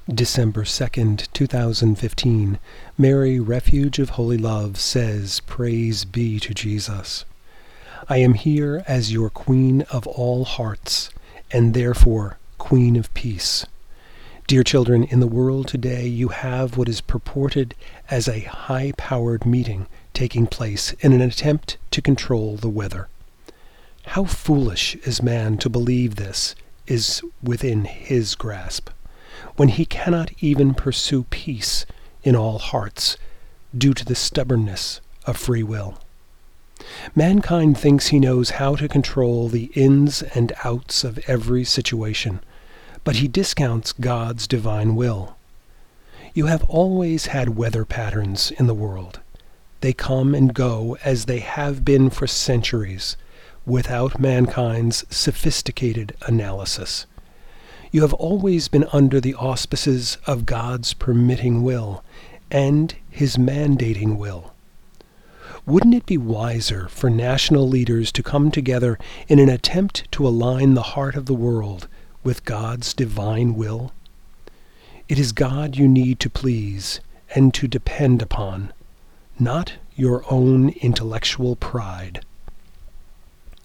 December 2nd, 2015, Mary, Refuge of Holy Love, says, Praise be to Jesus. I am here as your Queen of all hearts, and therefore Queen of Peace. Dear children, in the world today you have what is purported as a high-powered meeting taking place in an attempt to control the weather. How foolish is man to believe this is within his grasp, when he cannot even pursue peace in all hearts due to the stubbornness of free will. Mankind thinks he knows how to control the ins and outs of every situation, but he discounts God's divine will. You have always had weather patterns in the world. They come and go as they have been for centuries, without mankind's sophisticated analysis. You have always been under the auspices of God's permitting will and his mandating will. Wouldn't it be wiser for national leaders to come together in an attempt to align the heart of the world with God's divine will? It is God you need to please and to depend upon, not your own intellectual pride.